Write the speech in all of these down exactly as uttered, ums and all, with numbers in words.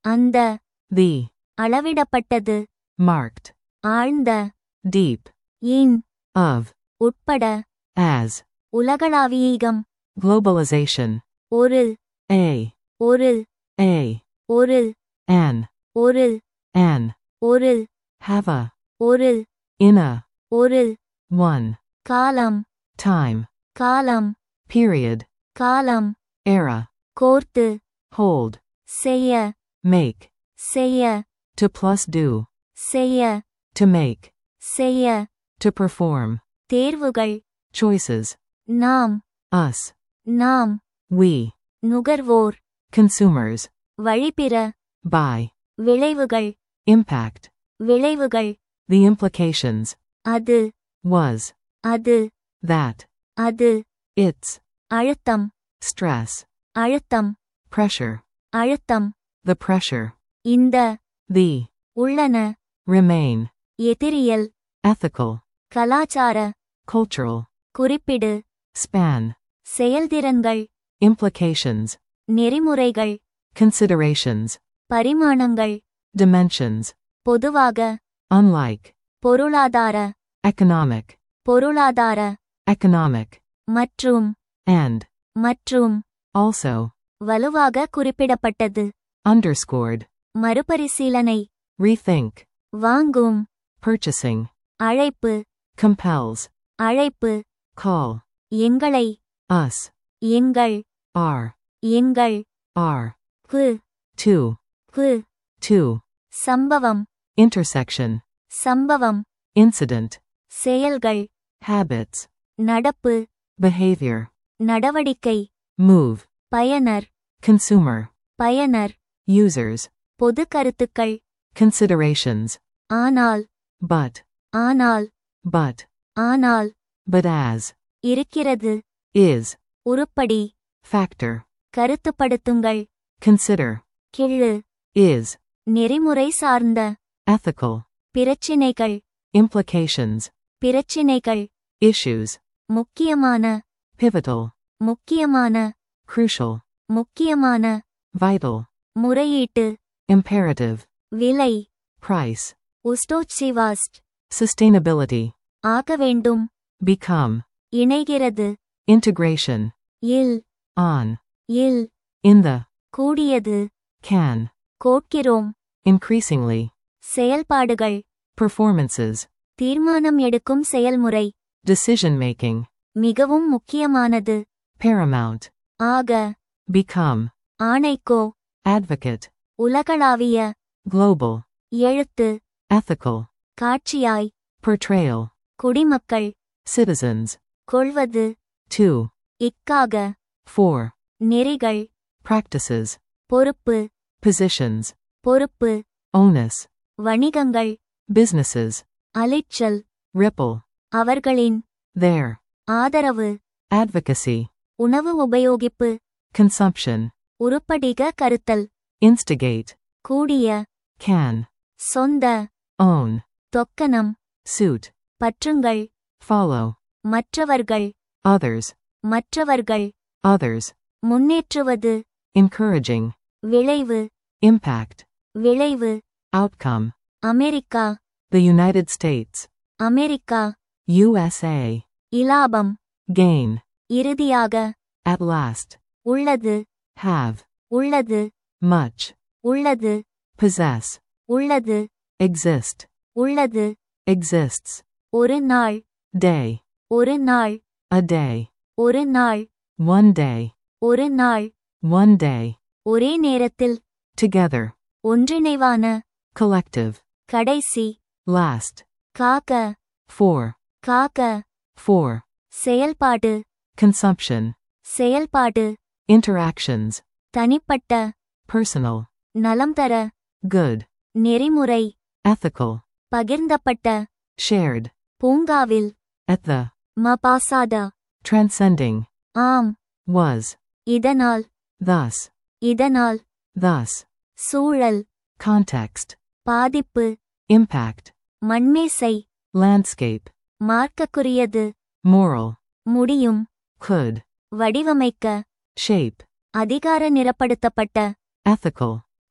அந்த the அளவிடப்பட்டது marked ஆழ்ந்த deep in of உட்பட as உலகளாவியகம் globalization ஒரு a ஒரு a ஒரு an ஒரு an ஒரு have a ஒரு in a ஒரு one காலம் time காலம் period காலம் era கோர்த்து hold செய்ய make செய்ய to plus do செய்ய to make செய்ய to perform தேர்வுகள் choices நாம் us நாம் we நுகர்வோர் consumers வழிபிற by விளைவுகள் impact விளைவுகள் the implications அது was அது that அது its அழுத்தம் stress அழுத்தம் pressure அழுத்தம் the pressure இந்த the உள்ளன remain எதிரியல் ethical கலாச்சார cultural குறிப்பிடு span செயல்திறன்கள் implications நெறிமுறைகள் considerations பரிமாணங்கள் dimensions பொதுவாக unlike பொருளாதார economic பொருளாதார economic மற்றும் and மற்றும் also வலுவாக குறிப்பிடப்பட்டது underscored மறுபரிசீலனை rethink வாங்கும் purchasing அழைப்பு compels அழைப்பு call எங்களை us எங்கள் are எங்கள் are கு to கு to சம்பவம் intersection சம்பவம் incident செயல்கள் habits நடப்பு behavior நடவடிக்கை move பயனர் consumer பயனர் users பொது கருத்துக்கள் considerations ஆனால் but ஆனால் but ஆனால் but as இருக்கிறது is உருப்படி factor கருத்துப்படுத்துங்கள் consider கிள்ளு is நெறிமுறை சார்ந்த ethical பிரச்சினைகள் implications பிரச்சினைகள் issues முக்கியமான pivotal முக்கியமான crucial முக்கியமான vital முறையீட்டு imperative விலை price உஸ்டோச்சிவாஸ்ட் sustainability ஆக வேண்டும் become இணைகிறது integration will on will in the கூடியது can கோட்கிறோம் increasingly செயல்பாடுகள் performances தீர்மானம் எடுக்கும் செயல்முறை decision making மிகவும் முக்கியமானது paramount ஆக become ஆணைக்கோ advocate உலகளாவிய global எழுத்து ethical காட்சியாய் portrayal குடிமக்கள் citizens கொள்வது to இக்காக for நெறிகள் practices பொறுப்பு positions பொறுப்பு onus வணிகங்கள் businesses அலைச்சல் ripple அவர்களின் their ஆதரவு advocacy உணவு உபயோகிப்பு consumption உருப்படிக கருத்தல் instigate கூடிய can சொந்த own தொக்கனம் suit பற்றுங்கள் follow மற்றவர்கள் others மற்றவர்கள் others முன்னேற்றுவது encouraging விளைவு impact விளைவு outcome America the United States America U S A இலாபம் gain இறுதியாக at last உள்ளது have உள்ளது much உள்ளது possess உள்ளது exist உள்ளது exists ஒரு நாள் day ஒரு நாள் a day ஒரு நாள் one day ஒரு நாள் one day ஒரே நேரத்தில் together ஒன்றிணைவான collective கடைசி last காக்க for காக்க for செயல்பாடு consumption செயல்பாடு interactions தனிப்பட்ட personal நலம் தர good நெறிமுறை ethical பகிர்ந்தப்பட்ட shared பூங்காவில் at the மபாசாத transcending ஆம் was இதனால் thus இதனால் thus சூழல் context பாதிப்பு impact மண்மேசை landscape மார்க்கக்குரியது moral முடியும் could வடிவமைக்க shape அதிகார நிரப்படுத்தப்பட்ட ethical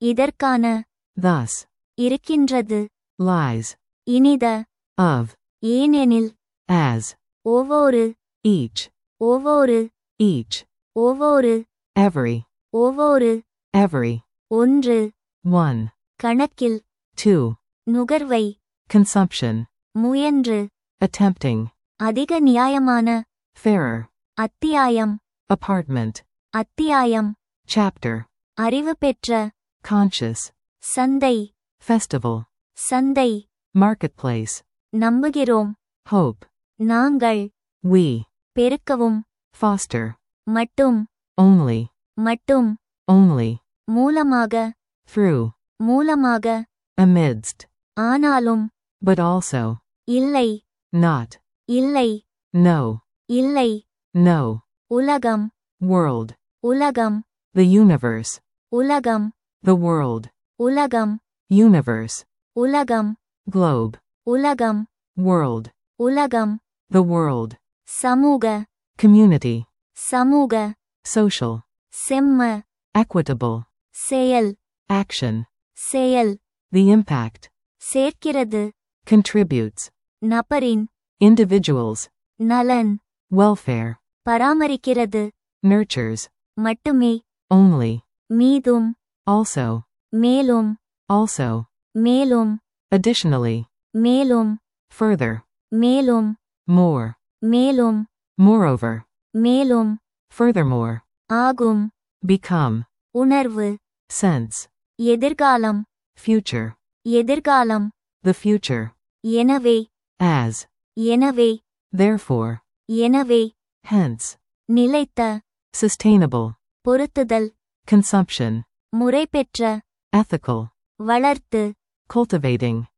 இதற்கான. thus, இருக்கின்றது. lies, இனித. of, ஏனெனில். as, ஒவ்வொரு. each, ஒவ்வொரு. each, ஒவ்வொரு. every, ஒவ்வொரு. every, ஒன்று. one, கணக்கில். two, நுகர்வை. consumption, முயன்று. attempting, அதிக நியாயமான. fairer, அத்தியாயம். apartment, அத்தியாயம். chapter, அறிவு பெற்ற. conscious, சந்தை. festival, சந்தை. marketplace, நம்புகிறோம். hope, நாங்கள். we, பெருக்கவும். foster, மட்டும். only, மட்டும். only, மூலமாக. through, மூலமாக. amidst, ஆனாலும். but also, இல்லை. not, இல்லை. no, இல்லை. no, உலகம். world, உலகம். the universe, உலகம். the world, உலகம். universe, உலகம். globe, உலகம். world, உலகம். the world, சமூக. community, சமூக. social, செம்ம. equitable, செயல். action, செயல். the impact, சேர்க்கிறது. contributes, நபரின். individuals, நலன். welfare, பராமரிக்கிறது. nurtures, மட்டுமே. only, மீதும். also, மேலும். also, மேலும். additionally, மேலும். further, மேலும். more, மேலும். moreover, மேலும். furthermore, ஆகும். become, உணர்வு. sense, எதிர்காலம். future, எதிர்காலம். the future, எனவே. as, எனவே. therefore, எனவே. hence, நிலைத்த. sustainable, பொருத்துதல். consumption, முறைபெற்ற. ethical, வளர்த்து. cultivating,